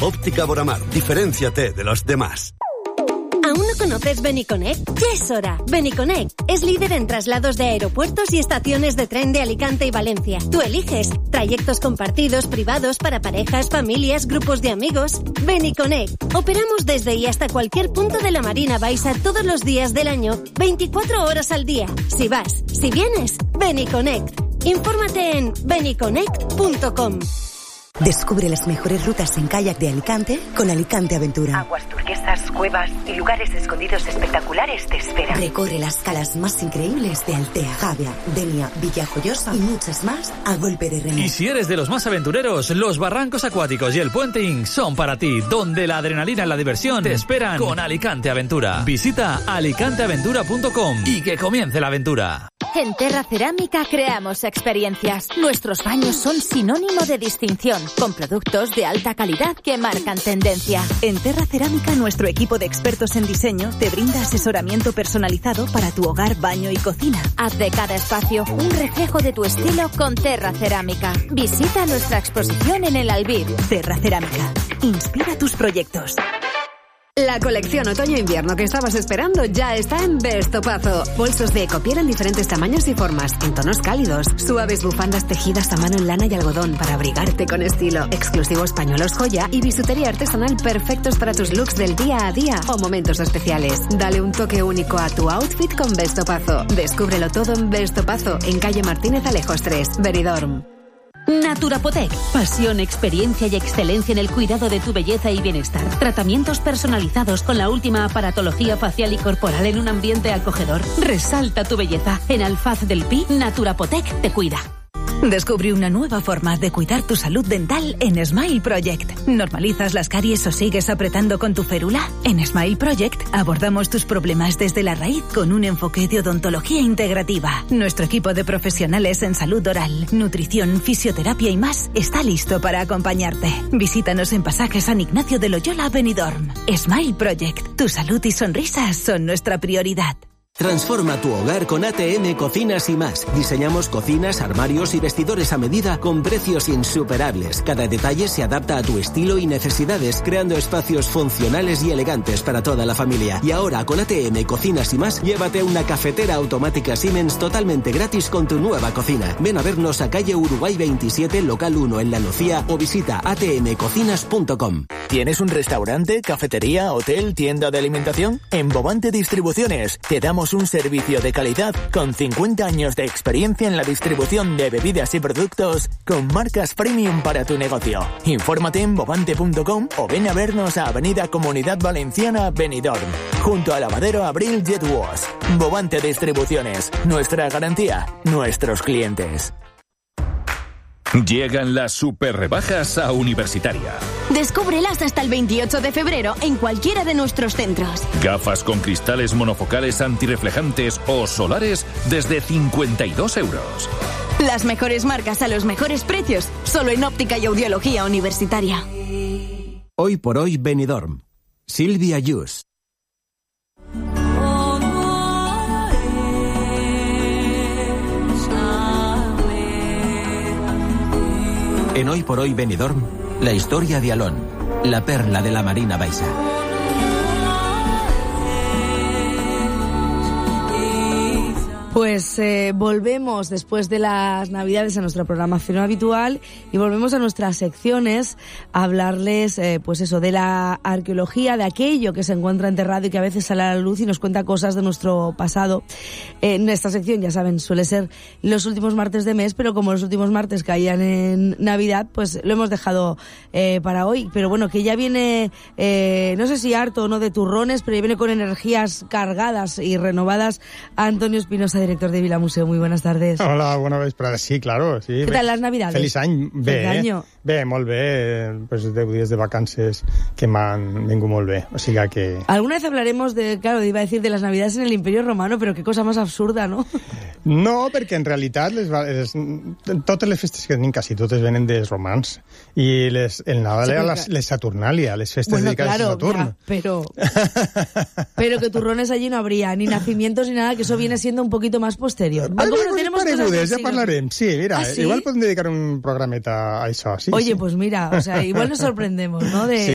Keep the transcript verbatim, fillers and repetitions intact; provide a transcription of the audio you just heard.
Óptica Boramar. Diferénciate de los demás. ¿Aún no conoces Beniconnect? Ya es hora. Beniconnect es líder en traslados de aeropuertos y estaciones de tren de Alicante y Valencia. Tú eliges trayectos compartidos, privados, para parejas, familias, grupos de amigos. Beniconnect. Operamos desde y hasta cualquier punto de la Marina Baixa todos los días del año, veinticuatro horas al día. Si vas, si vienes, Beniconnect. Infórmate en beniconnect punto com. Descubre las mejores rutas en kayak de Alicante con Alicante Aventura. Aguas turquesas, cuevas y lugares escondidos espectaculares te esperan. Recorre las calas más increíbles de Altea, Javia, Denia, Villajoyosa y muchas más a golpe de remo. Y si eres de los más aventureros, los barrancos acuáticos y el puenting son para ti, donde la adrenalina y la diversión te esperan con Alicante Aventura. Visita alicante aventura punto com y que comience la aventura. En Terra Cerámica creamos experiencias. Nuestros baños son sinónimo de distinción, con productos de alta calidad que marcan tendencia. En Terra Cerámica, nuestro equipo de expertos en diseño te brinda asesoramiento personalizado para tu hogar, baño y cocina. Haz de cada espacio un reflejo de tu estilo con Terra Cerámica. Visita nuestra exposición en el Albir. Terra Cerámica. Inspira tus proyectos. La colección otoño-invierno que estabas esperando ya está en Vestopazo. Bolsos de ecopiel en diferentes tamaños y formas, en tonos cálidos. Suaves bufandas tejidas a mano en lana y algodón para abrigarte con estilo. Exclusivos pañuelos joya y bisutería artesanal perfectos para tus looks del día a día o momentos especiales. Dale un toque único a tu outfit con Vestopazo. Descúbrelo todo en Vestopazo, en calle Martínez Alejos tres, Benidorm. Naturapotec. Pasión, experiencia y excelencia en el cuidado de tu belleza y bienestar. Tratamientos personalizados con la última aparatología facial y corporal en un ambiente acogedor. Resalta tu belleza. En Alfaz del Pi, Naturapotec te cuida. Descubre una nueva forma de cuidar tu salud dental en Smile Project. ¿Normalizas las caries o sigues apretando con tu férula? En Smile Project abordamos tus problemas desde la raíz con un enfoque de odontología integrativa. Nuestro equipo de profesionales en salud oral, nutrición, fisioterapia y más está listo para acompañarte. Visítanos en Pasaje San Ignacio de Loyola, Benidorm. Smile Project. Tu salud y sonrisas son nuestra prioridad. Transforma tu hogar con A T M Cocinas y más. Diseñamos cocinas, armarios y vestidores a medida con precios insuperables. Cada detalle se adapta a tu estilo y necesidades, creando espacios funcionales y elegantes para toda la familia. Y ahora con A T M Cocinas y más, llévate una cafetera automática Siemens totalmente gratis con tu nueva cocina. Ven a vernos a calle Uruguay veintisiete, local uno en La Nucía o visita a t m cocinas punto com. ¿Tienes un restaurante, cafetería, hotel, tienda de alimentación? En Bovante Distribuciones te damos un servicio de calidad con cincuenta años de experiencia en la distribución de bebidas y productos con marcas premium para tu negocio. Infórmate en bovante punto com o ven a vernos a Avenida Comunidad Valenciana, Benidorm, junto al lavadero Abril Jet Wash. Bovante Distribuciones, nuestra garantía, nuestros clientes. Llegan las super rebajas a Universitaria. Descúbrelas hasta el veintiocho de febrero en cualquiera de nuestros centros. Gafas con cristales monofocales antirreflejantes o solares desde cincuenta y dos euros. Las mejores marcas a los mejores precios, solo en Óptica y Audiología Universitaria. Hoy por hoy Benidorm. Silvia Yus. En Hoy por Hoy Benidorm, la historia de Alón, la perla de la Marina Baixa. Pues eh, volvemos después de las Navidades a nuestra programación habitual y volvemos a nuestras secciones a hablarles, eh, pues eso, de la arqueología, de aquello que se encuentra enterrado y que a veces sale a la luz y nos cuenta cosas de nuestro pasado. Eh, en esta sección, ya saben, suele ser los últimos martes de mes, pero como los últimos martes caían en Navidad, pues lo hemos dejado eh, para hoy. Pero bueno, que ya viene, eh, no sé si harto o no de turrones, pero ya viene con energías cargadas y renovadas Antonio Espinosa, director de Vila Museu. Muy buenas tardes. Hola, bona vesprada. Sí, claro. Sí. Què tal les Navidades? Feliç any. Bé, Feliç año. Bé, molt bé. Pues deu dies de vacances que m'han vingut molt bé. O sigui que... Alguna vez hablaremos de, claro, iba a decir de las Navidades en el Imperio Romano, però qué cosa más absurda, ¿no? No, perquè en realitat les, les, totes les festes que tenim, quasi totes venen dels romans. I les, el Nadal sí, era les, les Saturnalia, les festes bueno, dedicades claro, a Saturn. Ya, pero, pero que turrones allí no habría, ni nacimientos ni nada, que eso viene siendo un poquito más posterior. Vale, no tenemos paregudes, ja parlarem. Sí, mira, ¿Ah, sí? igual podem dedicar un programeta a això. Sí, Oye, sí. pues mira, o sea, igual nos sorprendemos, ¿no? De... Sí.